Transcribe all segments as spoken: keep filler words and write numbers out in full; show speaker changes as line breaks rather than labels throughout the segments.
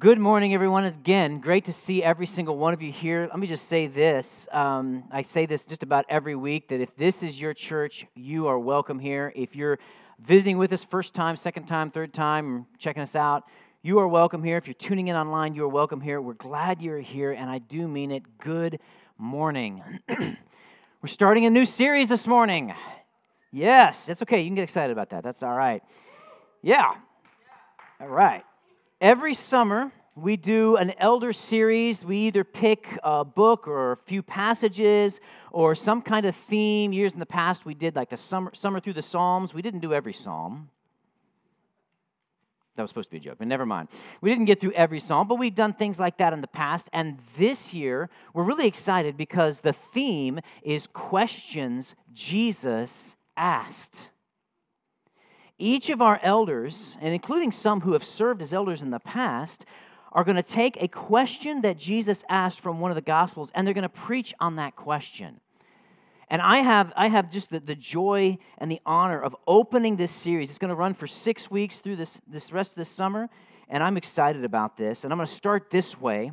Good morning, everyone. Again, great to see every single one of you here. Let me just say this. Um, I say this just about every week, that if this is your church, you are welcome here. If you're visiting with us first time, second time, third time, checking us out, you are welcome here. If you're tuning in online, you are welcome here. We're glad you're here, and I do mean it. Good morning. We're starting a new series this morning. Yes, it's okay. You can get excited about that. That's all right. Yeah. All right. Every summer, we do an elder series. We either pick a book or a few passages or some kind of theme. Years in the past, we did like the summer, summer through the Psalms. We didn't do every psalm. That was supposed to be a joke, but never mind. We didn't get through every psalm, but we've done things like that in the past. And this year, we're really excited because the theme is questions Jesus asked. Each of our elders, and including some who have served as elders in the past, are going to take a question that Jesus asked from one of the Gospels, and they're going to preach on that question. And I have I have just the, the joy and the honor of opening this series. It's going to run for six weeks through this, this rest of this summer, and I'm excited about this. And I'm going to start this way.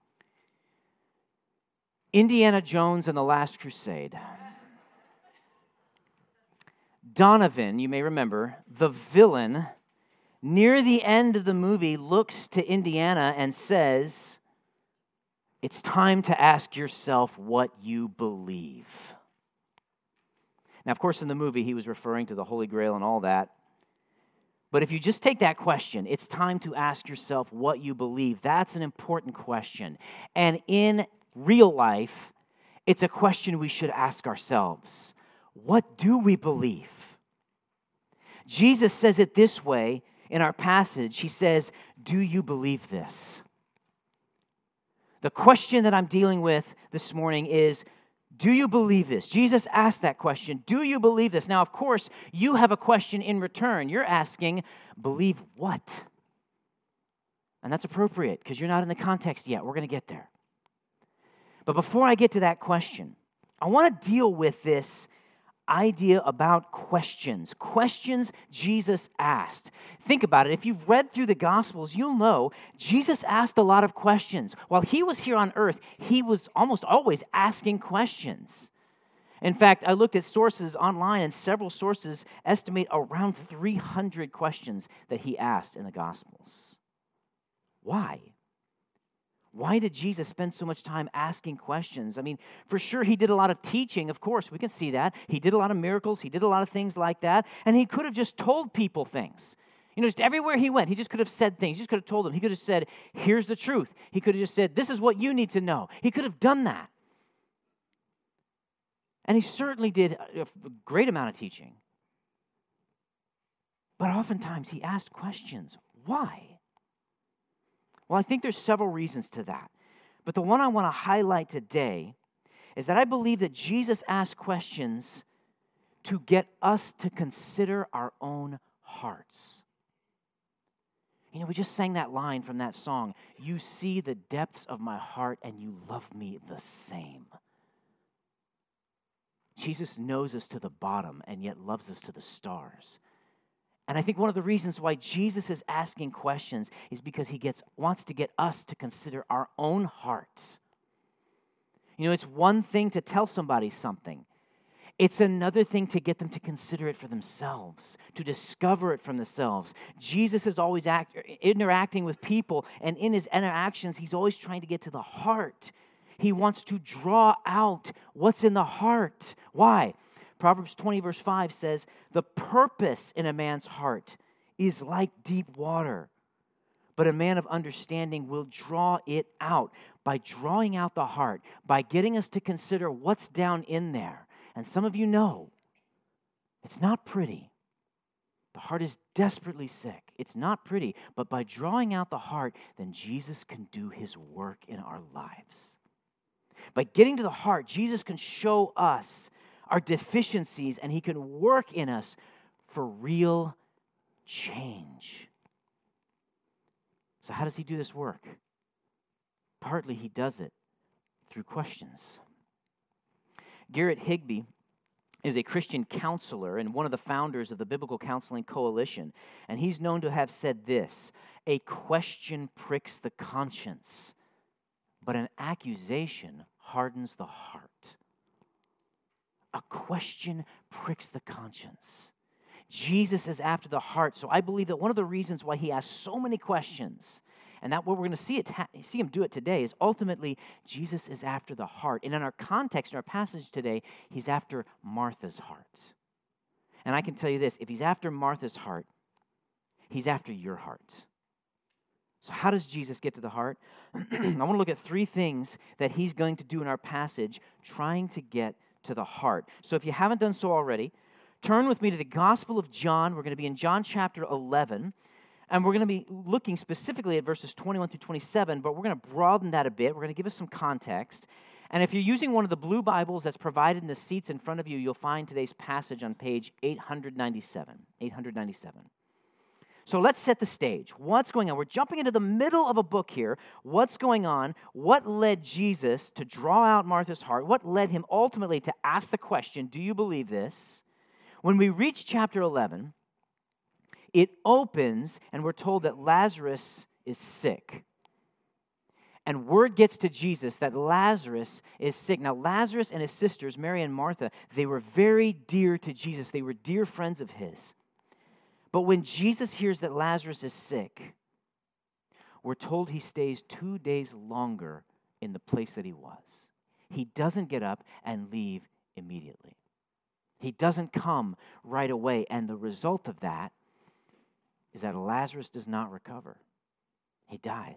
Indiana Jones and the Last Crusade. Donovan, you may remember, the villain, near the end of the movie looks to Indiana and says, "It's time to ask yourself what you believe." Now, of course, in the movie, he was referring to the Holy Grail and all that. But if you just take that question, it's time to ask yourself what you believe. That's an important question. And in real life, it's a question we should ask ourselves. What do we believe? Jesus says it this way in our passage. He says, "Do you believe this?" The question that I'm dealing with this morning is, do you believe this? Jesus asked that question. Do you believe this? Now, of course, you have a question in return. You're asking, believe what? And that's appropriate because you're not in the context yet. We're going to get there. But before I get to that question, I want to deal with this idea about questions. Questions Jesus asked. Think about it. If you've read through the Gospels, you'll know Jesus asked a lot of questions. While he was here on earth, he was almost always asking questions. In fact, I looked at sources online, and several sources estimate around three hundred questions that he asked in the Gospels. Why? Why did Jesus spend so much time asking questions? I mean, for sure, he did a lot of teaching. Of course, we can see that. He did a lot of miracles. He did a lot of things like that. And he could have just told people things. You know, just everywhere he went, he just could have said things. He just could have told them. He could have said, "Here's the truth." He could have just said, "This is what you need to know." He could have done that. And he certainly did a great amount of teaching. But oftentimes, he asked questions. Why? Well, I think there's several reasons to that. But the one I want to highlight today is that I believe that Jesus asked questions to get us to consider our own hearts. You know, we just sang that line from that song, "You see the depths of my heart and you love me the same." Jesus knows us to the bottom and yet loves us to the stars. And I think one of the reasons why Jesus is asking questions is because he gets wants to get us to consider our own hearts. You know, it's one thing to tell somebody something. It's another thing to get them to consider it for themselves, to discover it from themselves. Jesus is always act, interacting with people, and in his interactions, he's always trying to get to the heart. He wants to draw out what's in the heart. Why? Proverbs twenty, verse five says, "The purpose in a man's heart is like deep water, but a man of understanding will draw it out." By drawing out the heart, by getting us to consider what's down in there. And some of you know, it's not pretty. The heart is desperately sick. It's not pretty, but by drawing out the heart, then Jesus can do his work in our lives. By getting to the heart, Jesus can show us our deficiencies, and he can work in us for real change. So how does he do this work? Partly he does it through questions. Garrett Higbee is a Christian counselor and one of the founders of the Biblical Counseling Coalition. And he's known to have said this: a question pricks the conscience, but an accusation hardens the heart. A question pricks the conscience. Jesus is after the heart. So I believe that one of the reasons why he asks so many questions, and that what we're going to see it see him do it today, is ultimately Jesus is after the heart. And in our context, in our passage today, he's after Martha's heart. And I can tell you this: if he's after Martha's heart, he's after your heart. So how does Jesus get to the heart? I want to look at three things that he's going to do in our passage, trying to get to the heart. So if you haven't done so already, turn with me to the Gospel of John. We're going to be in John chapter eleven, and we're going to be looking specifically at verses twenty-one through twenty-seven, but we're going to broaden that a bit. We're going to give us some context. And if you're using one of the blue Bibles that's provided in the seats in front of you, you'll find today's passage on page eight ninety-seven. eight ninety-seven. So let's set the stage. What's going on? We're jumping into the middle of a book here. What's going on? What led Jesus to draw out Martha's heart? What led him ultimately to ask the question, do you believe this? When we reach chapter eleven, it opens and we're told that Lazarus is sick. And word gets to Jesus that Lazarus is sick. Now, Lazarus and his sisters, Mary and Martha, they were very dear to Jesus. They were dear friends of his. But when Jesus hears that Lazarus is sick, we're told he stays two days longer in the place that he was. He doesn't get up and leave immediately. He doesn't come right away. And the result of that is that Lazarus does not recover. He dies.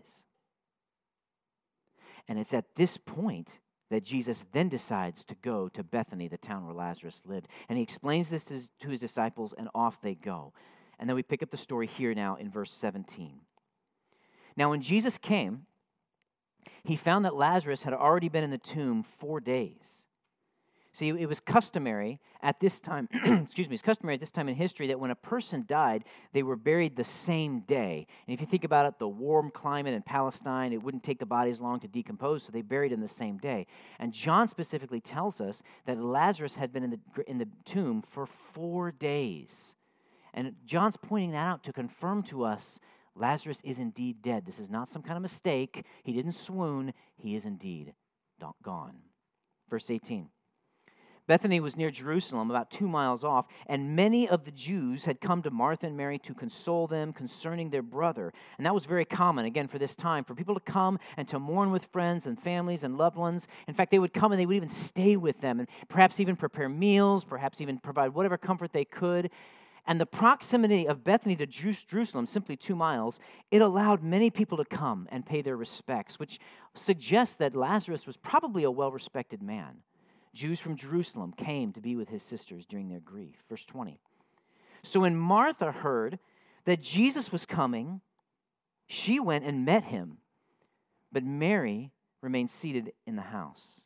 And it's at this point that Jesus then decides to go to Bethany, the town where Lazarus lived. And he explains this to his, to his disciples, and off they go. And then we pick up the story here now in verse seventeen. Now, when Jesus came, he found that Lazarus had already been in the tomb four days. See, it was customary at this time, excuse me, it's customary at this time in history that when a person died, they were buried the same day. And if you think about it, the warm climate in Palestine, it wouldn't take the bodies long to decompose, so they buried in the same day. And John specifically tells us that Lazarus had been in the, in the tomb for four days. And John's pointing that out to confirm to us Lazarus is indeed dead. This is not some kind of mistake. He didn't swoon. He is indeed gone. Verse eighteen. Bethany was near Jerusalem, about two miles off, and many of the Jews had come to Martha and Mary to console them concerning their brother. And that was very common, again, for this time, for people to come and to mourn with friends and families and loved ones. In fact, they would come and they would even stay with them and perhaps even prepare meals, perhaps even provide whatever comfort they could. And the proximity of Bethany to Jerusalem, simply two miles, it allowed many people to come and pay their respects, which suggests that Lazarus was probably a well-respected man. Jews from Jerusalem came to be with his sisters during their grief. Verse twenty. So when Martha heard that Jesus was coming, she went and met him, but Mary remained seated in the house.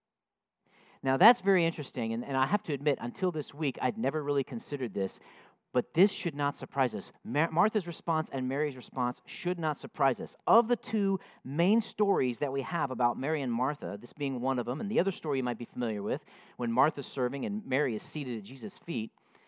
Now that's very interesting, and, and I have to admit, until this week, I'd never really considered this, but this should not surprise us. Mar- Martha's response and Mary's response should not surprise us. Of the two main stories that we have about Mary and Martha, this being one of them, and the other story you might be familiar with, when Martha's serving and Mary is seated at Jesus' feet,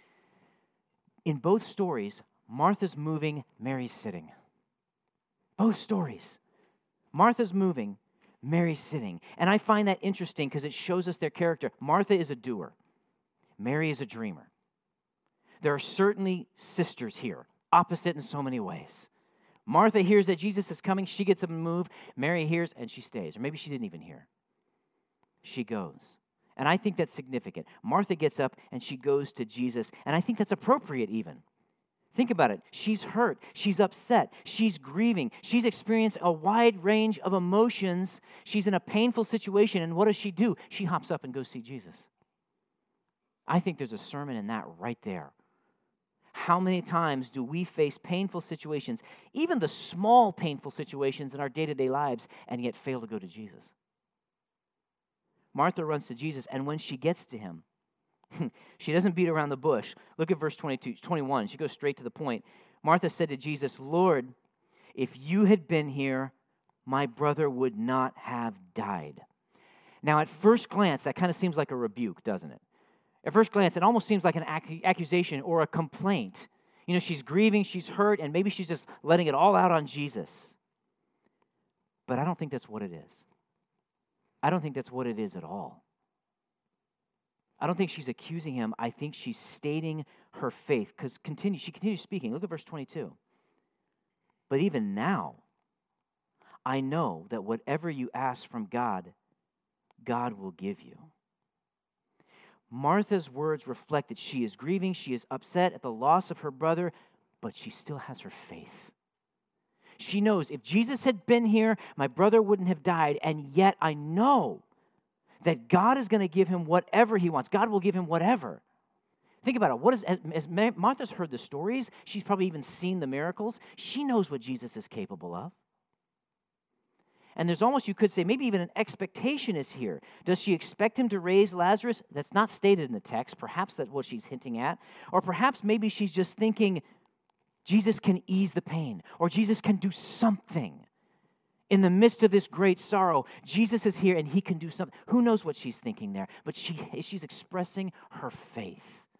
in both stories, Martha's moving, Mary's sitting. Both stories. Martha's moving, Mary's sitting. And I find that interesting because it shows us their character. Martha is a doer. Mary is a dreamer. There are certainly sisters here, opposite in so many ways. Martha hears that Jesus is coming. She gets up and moves. Mary hears and she stays. Or maybe she didn't even hear. She goes. And I think that's significant. Martha gets up and she goes to Jesus. And I think that's appropriate even. Think about it. She's hurt. She's upset. She's grieving. She's experienced a wide range of emotions. She's in a painful situation. And what does she do? She hops up and goes see Jesus. I think there's a sermon in that right there. How many times do we face painful situations, even the small painful situations in our day-to-day lives, and yet fail to go to Jesus? Martha runs to Jesus, and when she gets to him, she doesn't beat around the bush. Look at verse twenty-two, twenty-one. She goes straight to the point. Martha said to Jesus, "Lord, if you had been here, my brother would not have died." Now, at first glance, that kind of seems like a rebuke, doesn't it? At first glance, it almost seems like an ac- accusation or a complaint. You know, she's grieving, she's hurt, and maybe she's just letting it all out on Jesus. But I don't think that's what it is. I don't think that's what it is at all. I don't think she's accusing him. I think she's stating her faith. Because continue, she continues speaking. Look at verse twenty-two. But even now, I know that whatever you ask from God, God will give you. Martha's words reflect that she is grieving, she is upset at the loss of her brother, but she still has her faith. She knows if Jesus had been here, my brother wouldn't have died, and yet I know that God is going to give him whatever he wants. God will give him whatever. Think about it. What is, as, as Martha's heard the stories, she's probably even seen the miracles. She knows what Jesus is capable of. And there's almost, you could say, maybe even an expectation is here. Does she expect him to raise Lazarus? That's not stated in the text. Perhaps that's what she's hinting at. Or perhaps maybe she's just thinking, Jesus can ease the pain, or Jesus can do something. In the midst of this great sorrow, Jesus is here and he can do something. Who knows what she's thinking there? But she, she's expressing her faith.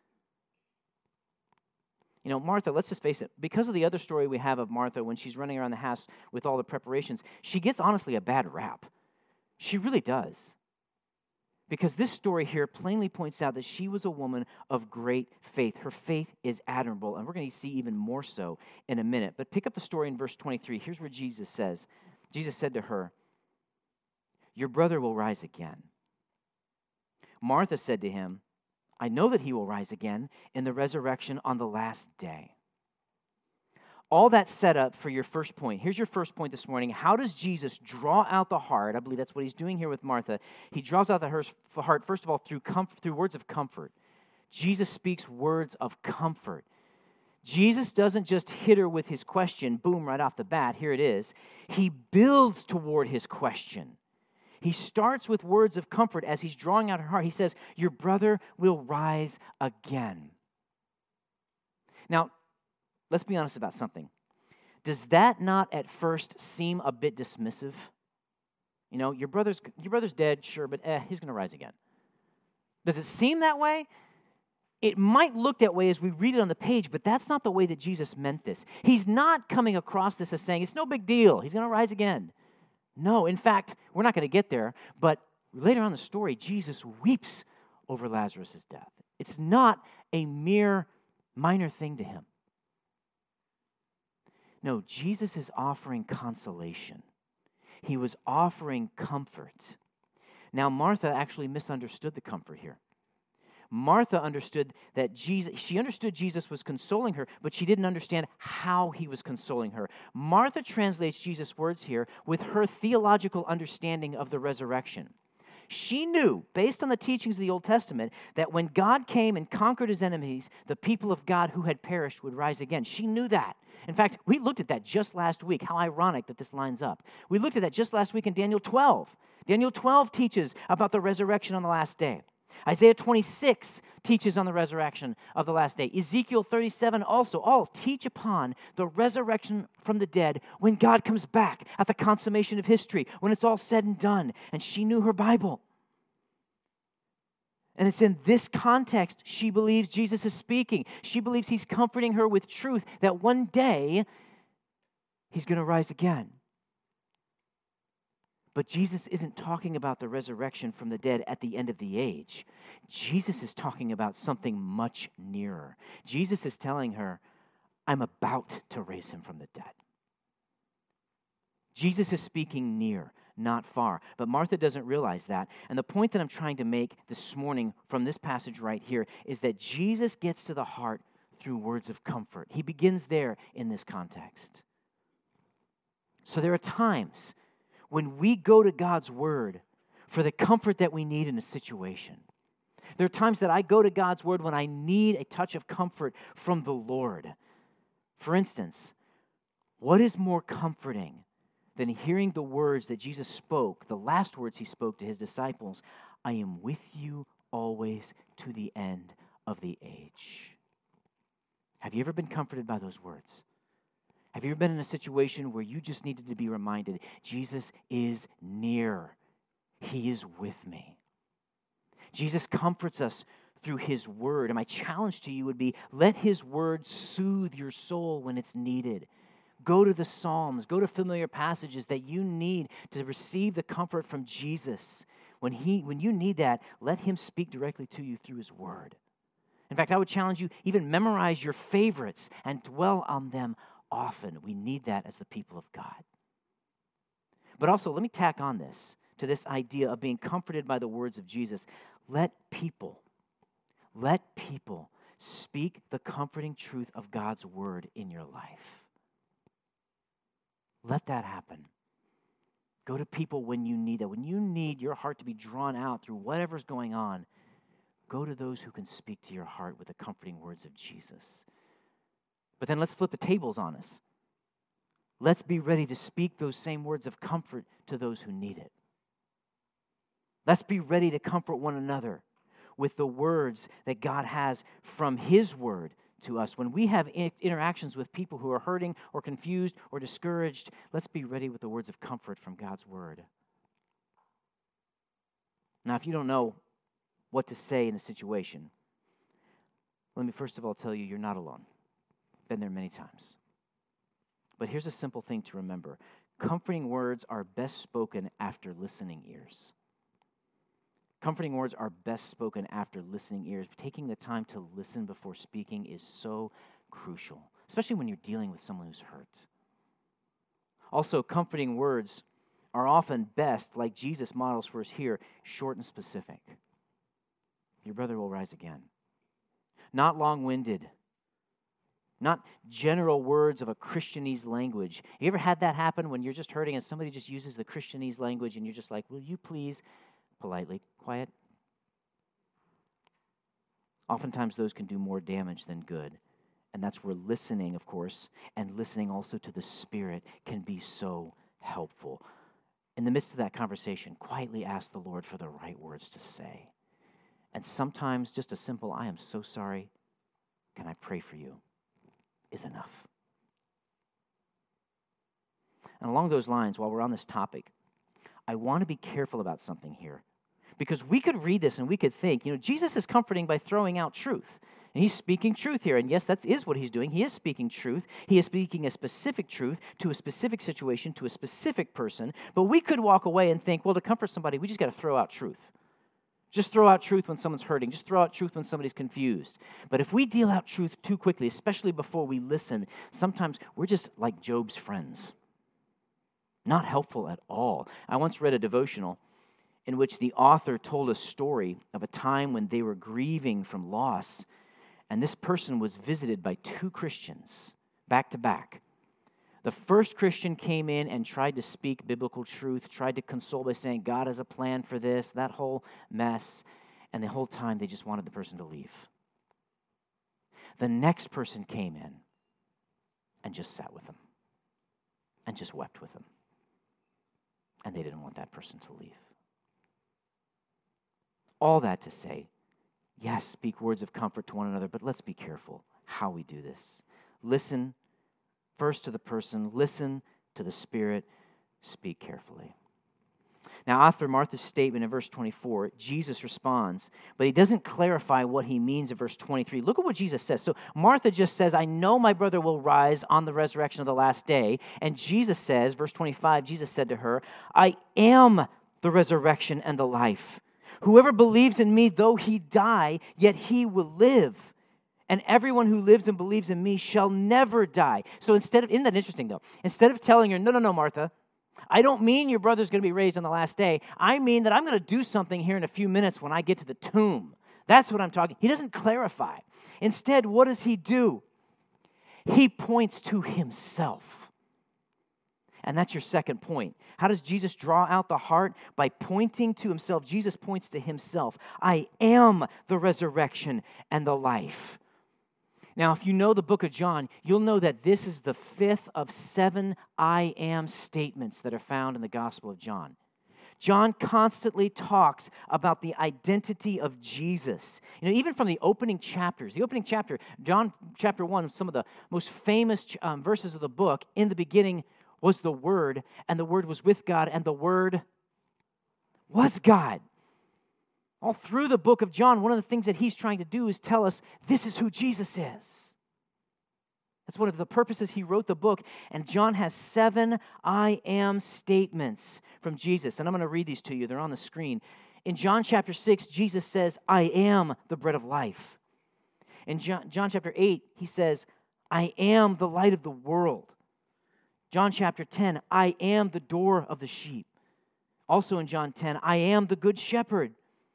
You know, Martha, let's just face it, because of the other story we have of Martha when she's running around the house with all the preparations, she gets honestly a bad rap. She really does. Because this story here plainly points out that she was a woman of great faith. Her faith is admirable, and we're going to see even more so in a minute. But pick up the story in verse twenty-three. Here's what Jesus says. Jesus said to her, "Your brother will rise again." Martha said to him, "I know that he will rise again in the resurrection on the last day." All that set up for your first point. Here's your first point this morning. How does Jesus draw out the heart? I believe that's what he's doing here with Martha. He draws out the heart, first of all, through comfort, through words of comfort. Jesus speaks words of comfort. Jesus doesn't just hit her with his question, boom, right off the bat, here it is. He builds toward his question. He starts with words of comfort as he's drawing out her heart. He says, "Your brother will rise again." Now, let's be honest about something. Does that not at first seem a bit dismissive? You know, your brother's your brother's dead, sure, but eh, he's going to rise again. Does it seem that way? It might look that way as we read it on the page, but that's not the way that Jesus meant this. He's not coming across this as saying, it's no big deal, he's going to rise again. No, in fact, we're not going to get there, but later on in the story, Jesus weeps over Lazarus' death. It's not a mere minor thing to him. No, Jesus is offering consolation. He was offering comfort. Now, Martha actually misunderstood the comfort here. Martha understood that Jesus, she understood Jesus was consoling her, but she didn't understand how he was consoling her. Martha translates Jesus' words here with her theological understanding of the resurrection. She knew, based on the teachings of the Old Testament, that when God came and conquered his enemies, the people of God who had perished would rise again. She knew that. In fact, we looked at that just last week. How ironic that this lines up. We looked at that just last week in Daniel twelve. Daniel twelve teaches about the resurrection on the last day. Isaiah twenty-six teaches on the resurrection of the last day. Ezekiel thirty-seven also all teach upon the resurrection from the dead when God comes back at the consummation of history, when it's all said and done. And she knew her Bible. And it's in this context she believes Jesus is speaking. She believes he's comforting her with truth that one day he's going to rise again. But Jesus isn't talking about the resurrection from the dead at the end of the age. Jesus is talking about something much nearer. Jesus is telling her, I'm about to raise him from the dead. Jesus is speaking near, not far. But Martha doesn't realize that. And the point that I'm trying to make this morning from this passage right here is that Jesus gets to the heart through words of comfort. He begins there in this context. So there are times when we go to God's word for the comfort that we need in a situation. There are times that I go to God's word when I need a touch of comfort from the Lord. For instance, what is more comforting than hearing the words that Jesus spoke, the last words he spoke to his disciples, I am with you always to the end of the age. Have you ever been comforted by those words? Have you ever been in a situation where you just needed to be reminded, Jesus is near. He is with me. Jesus comforts us through His Word. And my challenge to you would be, let His Word soothe your soul when it's needed. Go to the Psalms, go to familiar passages that you need to receive the comfort from Jesus. When he, when you need that, let Him speak directly to you through His Word. In fact, I would challenge you, even memorize your favorites and dwell on them often. We need that as the people of God. But also, let me tack on this, to this idea of being comforted by the words of Jesus. Let people, let people speak the comforting truth of God's Word in your life. Let that happen. Go to people when you need that. When you need your heart to be drawn out through whatever's going on, go to those who can speak to your heart with the comforting words of Jesus. But then let's flip the tables on us. Let's be ready to speak those same words of comfort to those who need it. Let's be ready to comfort one another with the words that God has from His Word to us. When we have interactions with people who are hurting or confused or discouraged, let's be ready with the words of comfort from God's Word. Now, if you don't know what to say in a situation, let me first of all tell you, you're not alone. Been there many times. But here's a simple thing to remember. Comforting words are best spoken after listening ears. Comforting words are best spoken after listening ears. Taking the time to listen before speaking is so crucial, especially when you're dealing with someone who's hurt. Also, comforting words are often best, like Jesus models for us here, short and specific. Your brother will rise again. Not long-winded. Not general words of a Christianese language. Have you ever had that happen when you're just hurting and somebody just uses the Christianese language and you're just like, will you please, politely, quiet? Oftentimes those can do more damage than good. And that's where listening, of course, and listening also to the Spirit can be so helpful. In the midst of that conversation, quietly ask the Lord for the right words to say. And sometimes just a simple, I am so sorry, can I pray for you, is enough. And along those lines, while we're on this topic, I want to be careful about something here. Because we could read this and we could think, you know, Jesus is comforting by throwing out truth. And He's speaking truth here. And yes, that is what He's doing. He is speaking truth. He is speaking a specific truth to a specific situation, to a specific person. But we could walk away and think, well, to comfort somebody, we just got to throw out truth. Just throw out truth when someone's hurting. Just throw out truth when somebody's confused. But if we deal out truth too quickly, especially before we listen, sometimes we're just like Job's friends. Not helpful at all. I once read a devotional in which the author told a story of a time when they were grieving from loss, and this person was visited by two Christians back to back. The first Christian came in and tried to speak biblical truth, tried to console by saying, God has a plan for this, that whole mess, and the whole time they just wanted the person to leave. The next person came in and just sat with them and just wept with them. And they didn't want that person to leave. All that to say, yes, speak words of comfort to one another, but let's be careful how we do this. Listen first to the person, listen to the Spirit, speak carefully. Now, after Martha's statement in verse twenty-four, Jesus responds, but He doesn't clarify what He means in verse twenty-three. Look at what Jesus says. So Martha just says, I know my brother will rise on the resurrection of the last day. And Jesus says, verse twenty-five, Jesus said to her, I am the resurrection and the life. Whoever believes in me, though he die, yet he will live. And everyone who lives and believes in me shall never die. So instead of, isn't that interesting though? Instead of telling her, no, no, no, Martha, I don't mean your brother's going to be raised on the last day. I mean that I'm going to do something here in a few minutes when I get to the tomb. That's what I'm talking. He doesn't clarify. Instead, what does He do? He points to Himself. And that's your second point. How does Jesus draw out the heart? By pointing to Himself. Jesus points to Himself. I am the resurrection and the life. Now, if you know the book of John, you'll know that this is the fifth of seven I am statements that are found in the Gospel of John. John constantly talks about the identity of Jesus. You know, even from the opening chapters, the opening chapter, John chapter one, some of the most famous um, verses of the book, in the beginning was the Word, and the Word was with God, and the Word was God. All through the book of John, one of the things that he's trying to do is tell us this is who Jesus is. That's one of the purposes he wrote the book. And John has seven I am statements from Jesus. And I'm going to read these to you. They're on the screen. In John chapter six, Jesus says, I am the bread of life. In John, John chapter eight, he says, I am the light of the world. John chapter ten, I am the door of the sheep. Also in John ten, I am the good shepherd.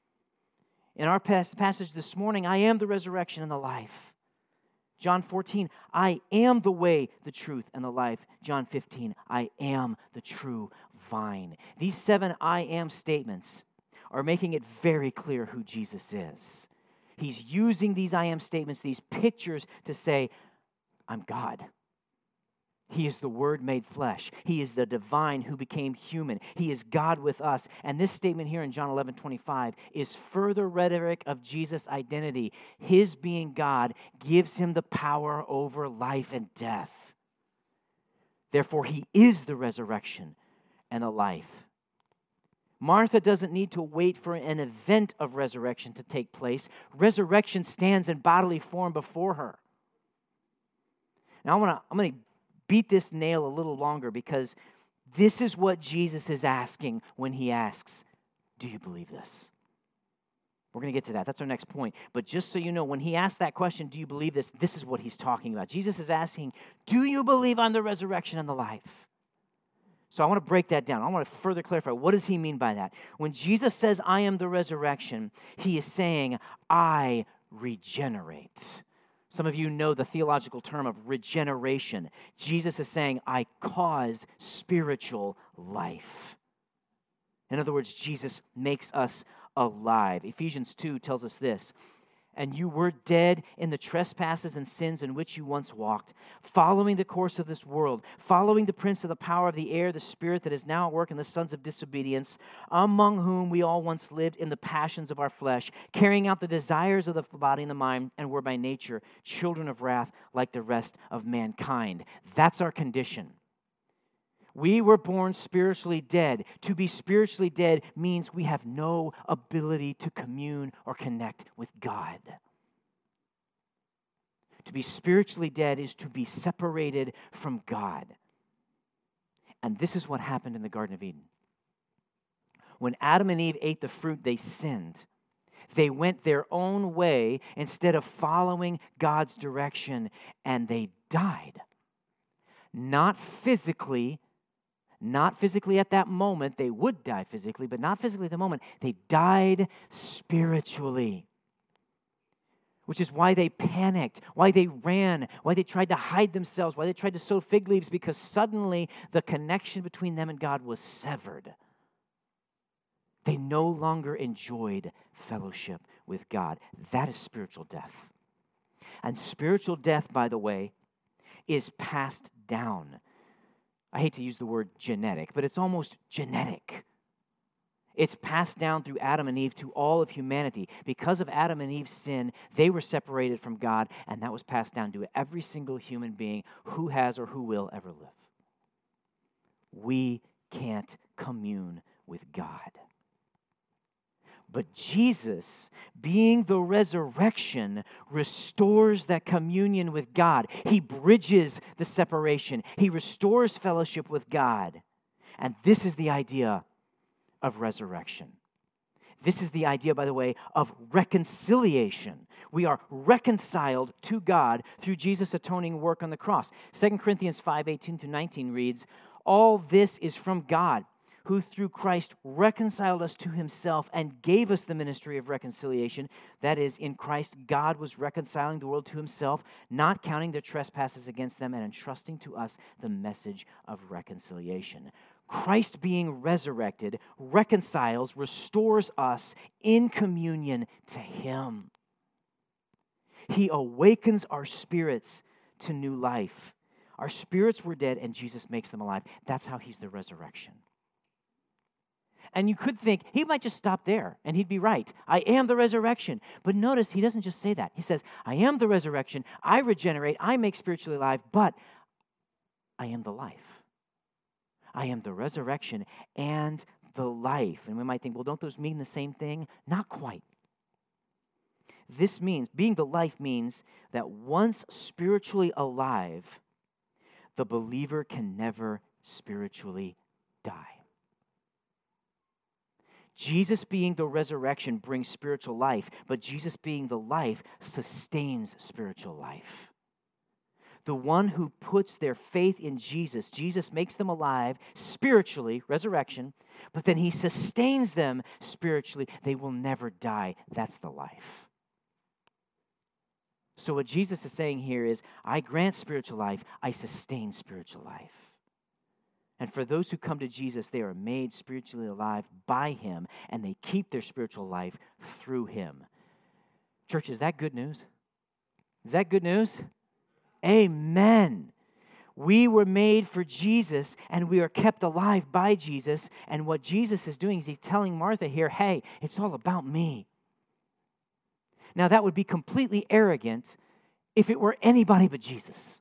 In our passage this morning, I am the resurrection and the life. John fourteen, I am the way, the truth, and the life. John fifteen, I am the true vine. These seven I am statements are making it very clear who Jesus is. He's using these I am statements, these pictures, to say, I'm God. He is the Word made flesh. He is the divine who became human. He is God with us. And this statement here in John eleven twenty-five is further rhetoric of Jesus' identity. His being God gives him the power over life and death. Therefore, he is the resurrection and the life. Martha doesn't need to wait for an event of resurrection to take place. Resurrection stands in bodily form before her. Now, I wanna, I'm going to beat this nail a little longer, because this is what Jesus is asking when he asks, do you believe this? We're going to get to that. That's our next point. But just so you know, when he asks that question, do you believe this? This is what he's talking about. Jesus is asking, do you believe I'm the resurrection and the life? So I want to break that down. I want to further clarify, what does he mean by that? When Jesus says, I am the resurrection, he is saying, I regenerate. Some of you know the theological term of regeneration. Jesus is saying, I cause spiritual life. In other words, Jesus makes us alive. Ephesians two tells us this, and you were dead in the trespasses and sins in which you once walked, following the course of this world, following the prince of the power of the air, the spirit that is now at work in the sons of disobedience, among whom we all once lived in the passions of our flesh, carrying out the desires of the body and the mind, and were by nature children of wrath like the rest of mankind. That's our condition. We were born spiritually dead. To be spiritually dead means we have no ability to commune or connect with God. To be spiritually dead is to be separated from God. And this is what happened in the Garden of Eden. When Adam and Eve ate the fruit, they sinned. They went their own way instead of following God's direction, and they died. Not physically, Not physically at that moment. They would die physically, but not physically at the moment. They died spiritually, which is why they panicked, why they ran, why they tried to hide themselves, why they tried to sew fig leaves, because suddenly the connection between them and God was severed. They no longer enjoyed fellowship with God. That is spiritual death. And spiritual death, by the way, is passed down. I hate to use the word genetic, but it's almost genetic. It's passed down through Adam and Eve to all of humanity. Because of Adam and Eve's sin, they were separated from God, and that was passed down to every single human being who has or who will ever live. We can't commune with God. But Jesus, being the resurrection, restores that communion with God. He bridges the separation. He restores fellowship with God. And this is the idea of resurrection. This is the idea, by the way, of reconciliation. We are reconciled to God through Jesus' atoning work on the cross. Second Corinthians five, eighteen through nineteen reads, all this is from God, who through Christ reconciled us to himself and gave us the ministry of reconciliation. That is, in Christ, God was reconciling the world to himself, not counting their trespasses against them, and entrusting to us the message of reconciliation. Christ being resurrected reconciles, restores us in communion to him. He awakens our spirits to new life. Our spirits were dead, and Jesus makes them alive. That's how he's the resurrection. And you could think he might just stop there, and he'd be right. I am the resurrection. But notice he doesn't just say that. He says, I am the resurrection, I regenerate, I make spiritually alive, but I am the life. I am the resurrection and the life. And we might think, well, don't those mean the same thing? Not quite. This means, being the life means that once spiritually alive, the believer can never spiritually die. Jesus being the resurrection brings spiritual life, but Jesus being the life sustains spiritual life. The one who puts their faith in Jesus, Jesus makes them alive spiritually, resurrection, but then he sustains them spiritually. They will never die. That's the life. So what Jesus is saying here is, I grant spiritual life, I sustain spiritual life. And for those who come to Jesus, they are made spiritually alive by him, and they keep their spiritual life through him. Church, is that good news? Is that good news? Amen. We were made for Jesus, and we are kept alive by Jesus. And what Jesus is doing is he's telling Martha here, hey, it's all about me. Now, that would be completely arrogant if it were anybody but Jesus.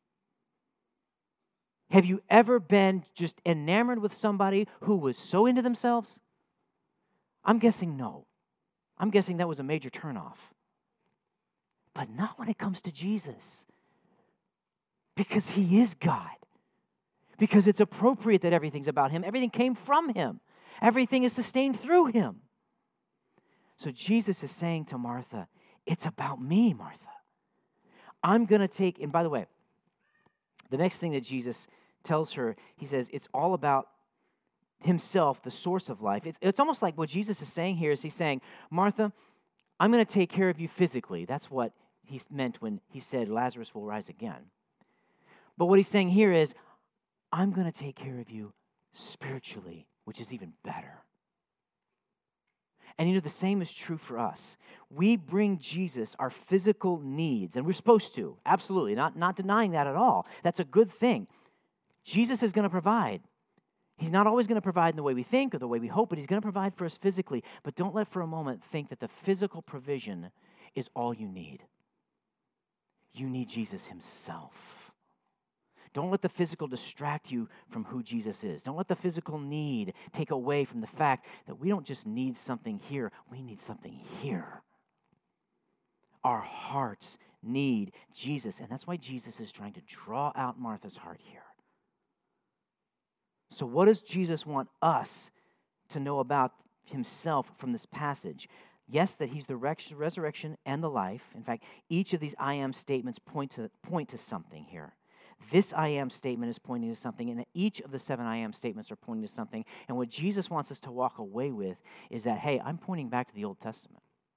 Have you ever been just enamored with somebody who was so into themselves? I'm guessing no. I'm guessing that was a major turnoff. But not when it comes to Jesus. Because he is God. Because it's appropriate that everything's about him. Everything came from him. Everything is sustained through him. So Jesus is saying to Martha, it's about me, Martha. I'm going to take, and by the way, the next thing that Jesus tells her, he says, it's all about himself, the source of life. It's, it's almost like what Jesus is saying here is he's saying, Martha, I'm going to take care of you physically. That's what he meant when he said Lazarus will rise again. But what he's saying here is, I'm going to take care of you spiritually, which is even better. And you know, the same is true for us. We bring Jesus our physical needs, and we're supposed to, absolutely, not, not denying that at all. That's a good thing. Jesus is going to provide. He's not always going to provide in the way we think or the way we hope, but he's going to provide for us physically. But don't let for a moment think that the physical provision is all you need. You need Jesus himself. Don't let the physical distract you from who Jesus is. Don't let the physical need take away from the fact that we don't just need something here, we need something here. Our hearts need Jesus, and that's why Jesus is trying to draw out Martha's heart here. So what does Jesus want us to know about himself from this passage? Yes, that he's the resurrection and the life. In fact, each of these I am statements point to, point to something here. This I am statement is pointing to something, and each of the seven I am statements are pointing to something. And what Jesus wants us to walk away with is that, hey, I'm pointing back to the Old Testament.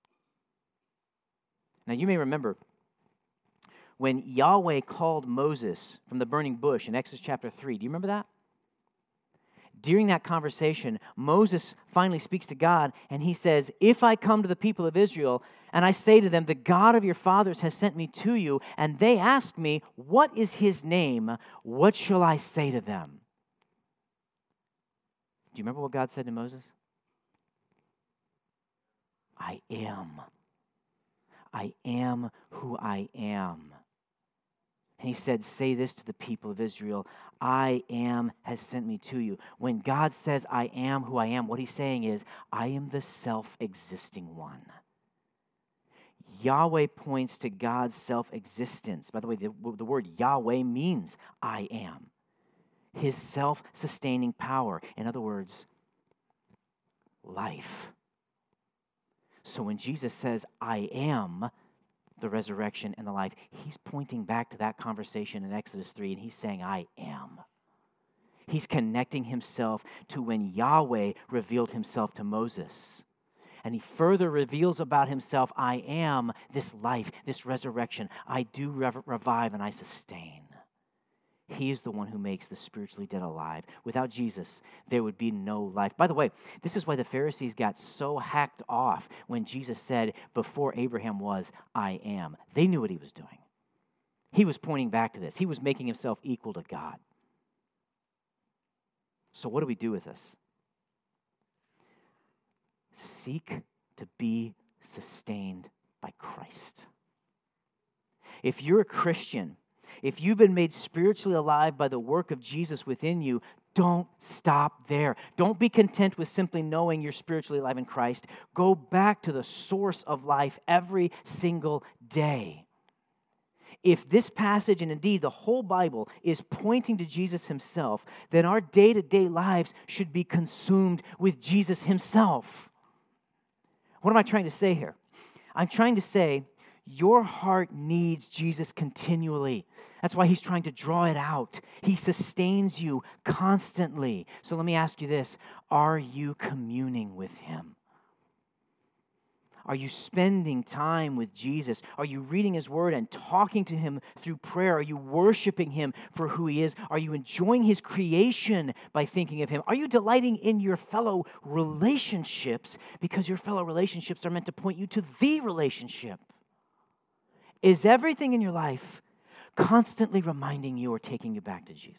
Now, you may remember when Yahweh called Moses from the burning bush in Exodus chapter three. Do you remember that? During that conversation, Moses finally speaks to God, and he says, if I come to the people of Israel, and I say to them, the God of your fathers has sent me to you, and they ask me, what is his name? What shall I say to them? Do you remember what God said to Moses? I am. I am who I am. And he said, say this to the people of Israel, I am has sent me to you. When God says, I am who I am, what he's saying is, I am the self-existing one. Yahweh points to God's self-existence. By the way, the, the word Yahweh means I am. His self-sustaining power. In other words, life. So when Jesus says, I am the resurrection and the life, he's pointing back to that conversation in Exodus three, and he's saying, I am. He's connecting himself to when Yahweh revealed himself to Moses. And he further reveals about himself, I am this life, this resurrection. I do rev- revive and I sustain. He is the one who makes the spiritually dead alive. Without Jesus, there would be no life. By the way, this is why the Pharisees got so hacked off when Jesus said, before Abraham was, I am. They knew what he was doing. He was pointing back to this. He was making himself equal to God. So what do we do with this? Seek to be sustained by Christ. If you're a Christian, if you've been made spiritually alive by the work of Jesus within you, don't stop there. Don't be content with simply knowing you're spiritually alive in Christ. Go back to the source of life every single day. If this passage, and indeed the whole Bible, is pointing to Jesus himself, then our day-to-day lives should be consumed with Jesus himself. What am I trying to say here? I'm trying to say your heart needs Jesus continually. That's why he's trying to draw it out. He sustains you constantly. So let me ask you this. Are you communing with him? Are you spending time with Jesus? Are you reading his word and talking to him through prayer? Are you worshiping him for who he is? Are you enjoying his creation by thinking of him? Are you delighting in your fellow relationships because your fellow relationships are meant to point you to the relationship? Is everything in your life constantly reminding you or taking you back to Jesus?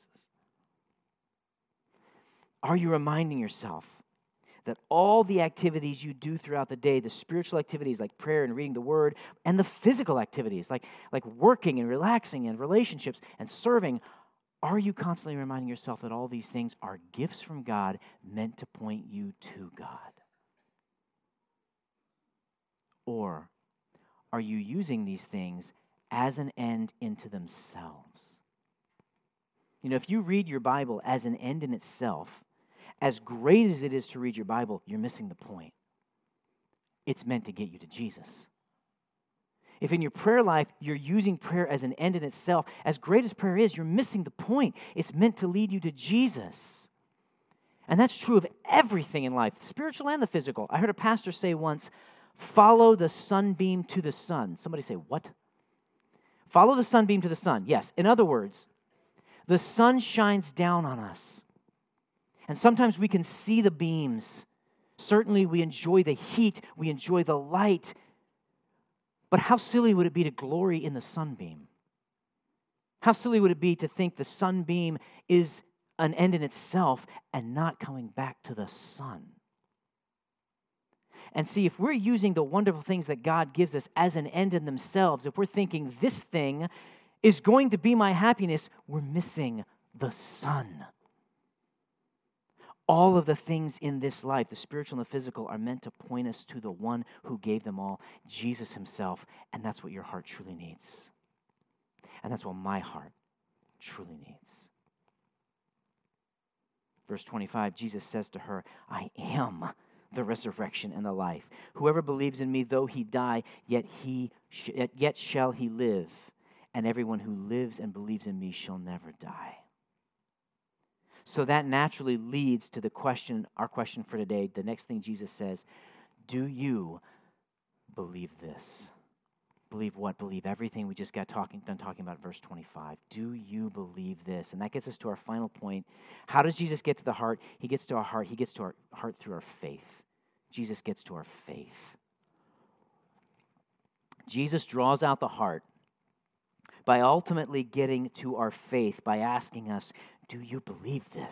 Are you reminding yourself that all the activities you do throughout the day, the spiritual activities like prayer and reading the word, and the physical activities like, like working and relaxing and relationships and serving, are you constantly reminding yourself that all these things are gifts from God meant to point you to God? Or are you using these things as an end into themselves? You know, if you read your Bible as an end in itself, as great as it is to read your Bible, you're missing the point. It's meant to get you to Jesus. If in your prayer life you're using prayer as an end in itself, as great as prayer is, you're missing the point. It's meant to lead you to Jesus. And that's true of everything in life, the spiritual and the physical. I heard a pastor say once, follow the sunbeam to the sun. Somebody say, what? Follow the sunbeam to the sun. Yes, in other words, the sun shines down on us. And sometimes we can see the beams. Certainly we enjoy the heat, we enjoy the light. But how silly would it be to glory in the sunbeam? How silly would it be to think the sunbeam is an end in itself and not coming back to the sun? And see, if we're using the wonderful things that God gives us as an end in themselves, if we're thinking this thing is going to be my happiness, we're missing the sun. All of the things in this life, the spiritual and the physical, are meant to point us to the one who gave them all, Jesus himself. And that's what your heart truly needs. And that's what my heart truly needs. Verse twenty-five, Jesus says to her, I am the resurrection and the life. Whoever believes in me, though he die, yet he sh- yet shall he live. And everyone who lives and believes in me shall never die. So that naturally leads to the question, our question for today. The next thing Jesus says, do you believe this? Believe what? Believe everything we just got talking, done talking about verse twenty-five. Do you believe this? And that gets us to our final point. How does Jesus get to the heart? He gets to our heart. He gets to our heart through our faith. Jesus gets to our faith. Jesus draws out the heart by ultimately getting to our faith, by asking us, do you believe this?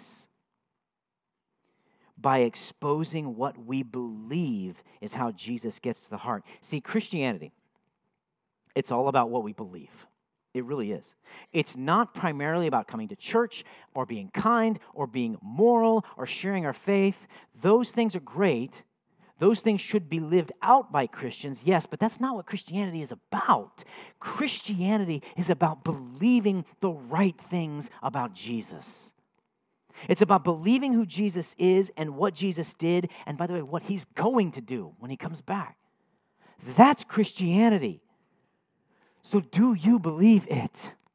By exposing what we believe is how Jesus gets to the heart. See, Christianity, it's all about what we believe. It really is. It's not primarily about coming to church or being kind or being moral or sharing our faith. Those things are great. Those things should be lived out by Christians, yes, but that's not what Christianity is about. Christianity is about believing the right things about Jesus. It's about believing who Jesus is and what Jesus did, and by the way, what he's going to do when he comes back. That's Christianity. So do you believe it?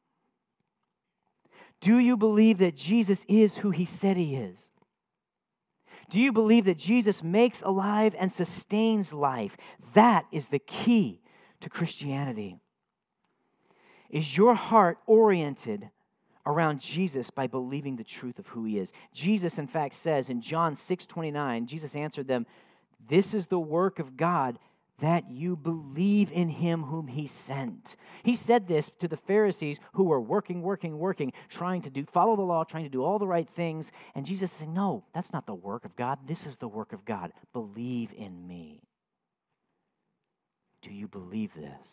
Do you believe that Jesus is who he said he is? Do you believe that Jesus makes alive and sustains life? That is the key to Christianity. Is your heart oriented around Jesus by believing the truth of who he is? Jesus, in fact, says in John six twenty-nine, Jesus answered them, this is the work of God, that you believe in him whom he sent. He said this to the Pharisees who were working, working, working, trying to do follow the law, trying to do all the right things. And Jesus said, no, that's not the work of God. This is the work of God. Believe in me. Do you believe this?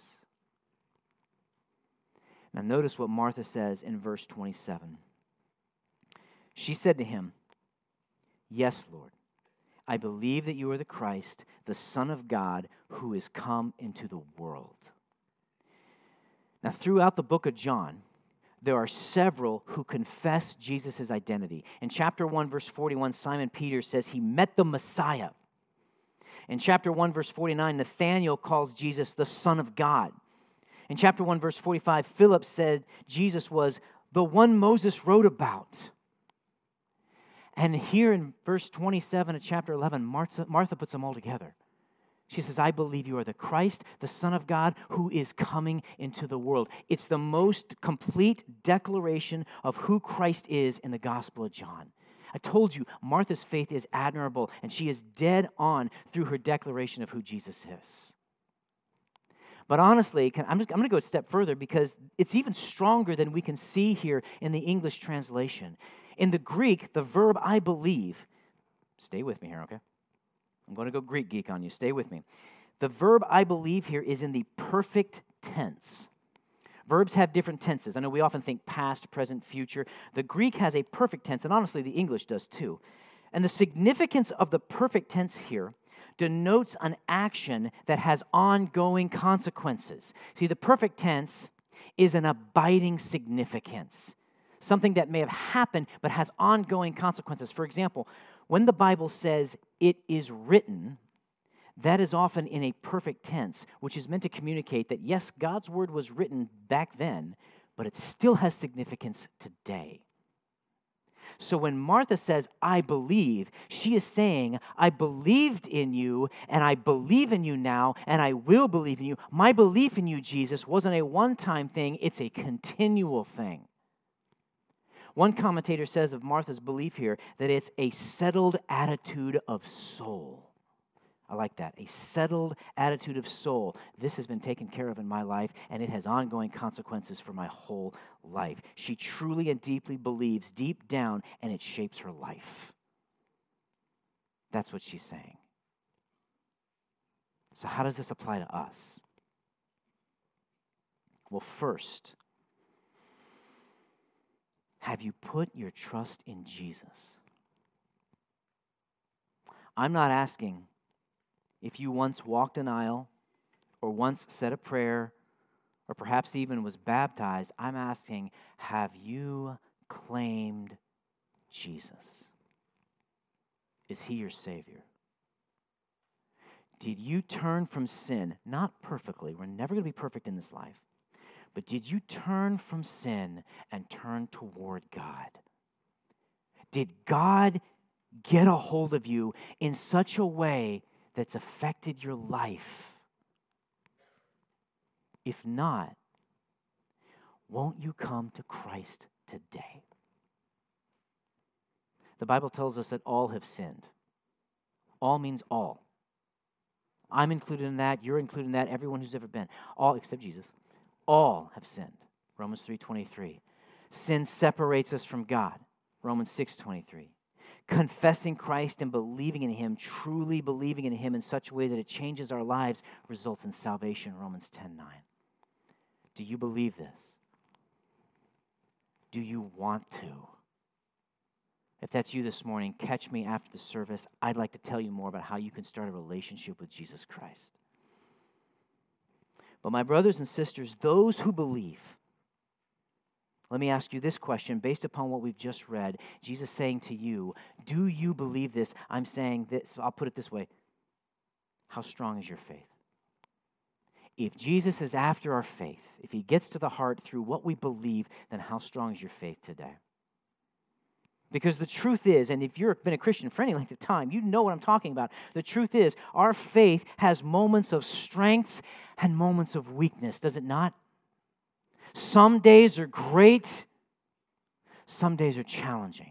Now notice what Martha says in verse twenty-seven. She said to him, Yes, Lord, I believe that you are the Christ, the Son of God, who is come into the world. Now, throughout the book of John, there are several who confess Jesus' identity. In chapter one, verse forty-one, Simon Peter says he met the Messiah. In chapter one, verse forty-nine, Nathanael calls Jesus the Son of God. In chapter one, verse forty-five, Philip said Jesus was the one Moses wrote about. And here in verse twenty-seven of chapter eleven, Martha, Martha puts them all together. She says, I believe you are the Christ, the Son of God, who is coming into the world. It's the most complete declaration of who Christ is in the Gospel of John. I told you, Martha's faith is admirable, and she is dead on through her declaration of who Jesus is. But honestly, I'm, just, I'm going to go a step further because it's even stronger than we can see here in the English translation. In the Greek, the verb I believe, stay with me here, okay? I'm going to go Greek geek on you. Stay with me. The verb I believe here is in the perfect tense. Verbs have different tenses. I know we often think past, present, future. The Greek has a perfect tense, and honestly, the English does too. And the significance of the perfect tense here denotes an action that has ongoing consequences. See, the perfect tense is an abiding significance, something that may have happened but has ongoing consequences. For example, when the Bible says it is written, that is often in a perfect tense, which is meant to communicate that, yes, God's word was written back then, but it still has significance today. So when Martha says, I believe, she is saying, I believed in you, and I believe in you now, and I will believe in you. My belief in you, Jesus, wasn't a one-time thing, it's a continual thing. One commentator says of Martha's belief here that it's a settled attitude of soul. I like that. A settled attitude of soul. This has been taken care of in my life, and it has ongoing consequences for my whole life. She truly and deeply believes deep down, and it shapes her life. That's what she's saying. So how does this apply to us? Well, first, have you put your trust in Jesus? I'm not asking if you once walked an aisle or once said a prayer or perhaps even was baptized. I'm asking, have you claimed Jesus? Is he your Savior? Did you turn from sin? Not perfectly. We're never going to be perfect in this life. But did you turn from sin and turn toward God? Did God get a hold of you in such a way that's affected your life? If not, won't you come to Christ today? The Bible tells us that all have sinned. All means all. I'm included in that. You're included in that. Everyone who's ever been. All except Jesus. All have sinned. Romans three twenty-three. Sin separates us from God. Romans six twenty-three. Confessing Christ and believing in Him, truly believing in Him in such a way that it changes our lives, results in salvation. Romans ten nine. Do you believe this? Do you want to? If that's you this morning, catch me after the service. I'd like to tell you more about how you can start a relationship with Jesus Christ. But my brothers and sisters, those who believe, let me ask you this question based upon what we've just read. Jesus saying to you, do you believe this? I'm saying this, I'll put it this way. How strong is your faith? If Jesus is after our faith, if He gets to the heart through what we believe, then how strong is your faith today? Because the truth is, and if you've been a Christian for any length of time, you know what I'm talking about. The truth is, our faith has moments of strength and moments of weakness, does it not? Some days are great, some days are challenging.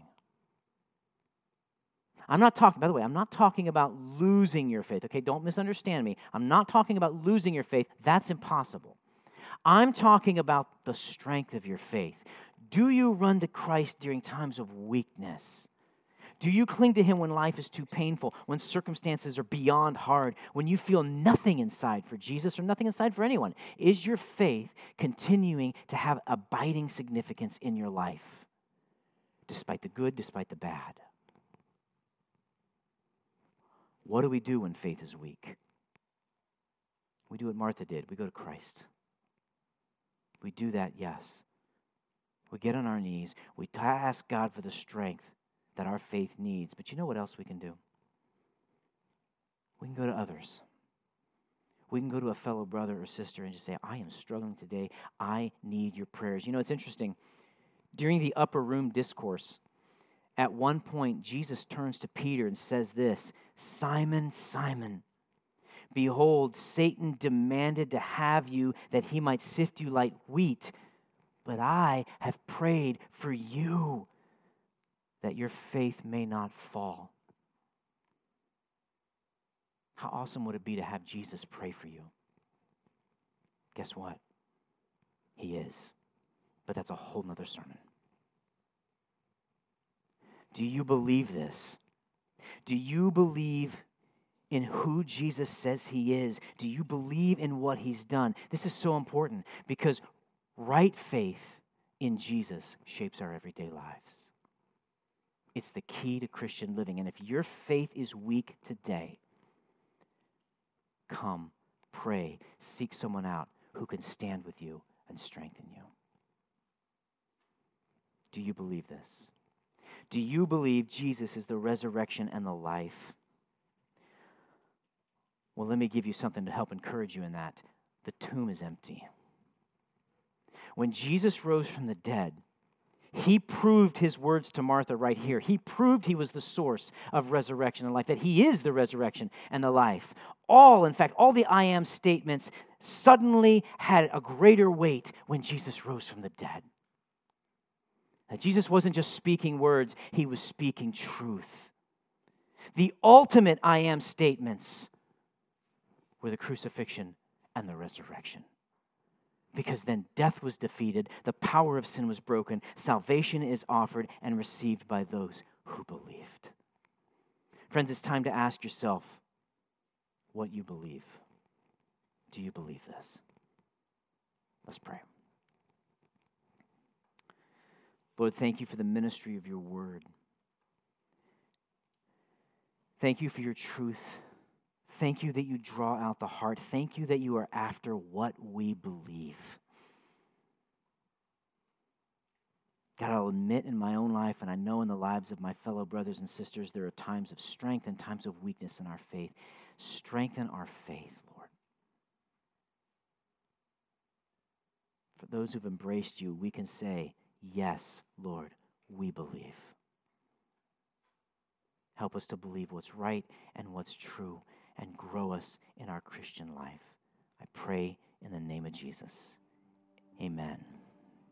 I'm not talking, by the way, I'm not talking about losing your faith, okay? Don't misunderstand me. I'm not talking about losing your faith. That's impossible. I'm talking about the strength of your faith. Do you run to Christ during times of weakness? Do you cling to Him when life is too painful, when circumstances are beyond hard, when you feel nothing inside for Jesus or nothing inside for anyone? Is your faith continuing to have abiding significance in your life, despite the good, despite the bad? What do we do when faith is weak? We do what Martha did. We go to Christ. We do that, yes. We get on our knees. We ask God for the strength that our faith needs. But you know what else we can do? We can go to others. We can go to a fellow brother or sister and just say, I am struggling today. I need your prayers. You know, it's interesting. During the upper room discourse, at one point, Jesus turns to Peter and says this, Simon, Simon, behold, Satan demanded to have you that he might sift you like wheat, but I have prayed for you that your faith may not fall. How awesome would it be to have Jesus pray for you? Guess what? He is. But that's a whole nother sermon. Do you believe this? Do you believe in who Jesus says he is? Do you believe in what he's done? This is so important because right faith in Jesus shapes our everyday lives. It's the key to Christian living. And if your faith is weak today, come, pray, seek someone out who can stand with you and strengthen you. Do you believe this? Do you believe Jesus is the resurrection and the life? Well, let me give you something to help encourage you in that. The tomb is empty. When Jesus rose from the dead, he proved his words to Martha right here. He proved he was the source of resurrection and life, that he is the resurrection and the life. All, in fact, all the I am statements suddenly had a greater weight when Jesus rose from the dead. That Jesus wasn't just speaking words, he was speaking truth. The ultimate I am statements were the crucifixion and the resurrection. Because then death was defeated, the power of sin was broken, salvation is offered and received by those who believed. Friends, it's time to ask yourself what you believe. Do you believe this? Let's pray. Lord, thank you for the ministry of your word. Thank you for your truth. Thank you that you draw out the heart. Thank you that you are after what we believe. God, I'll admit in my own life, and I know in the lives of my fellow brothers and sisters, there are times of strength and times of weakness in our faith. Strengthen our faith, Lord. For those who've embraced you, we can say, yes, Lord, we believe. Help us to believe what's right and what's true, and grow us in our Christian life. I pray in the name of Jesus. Amen.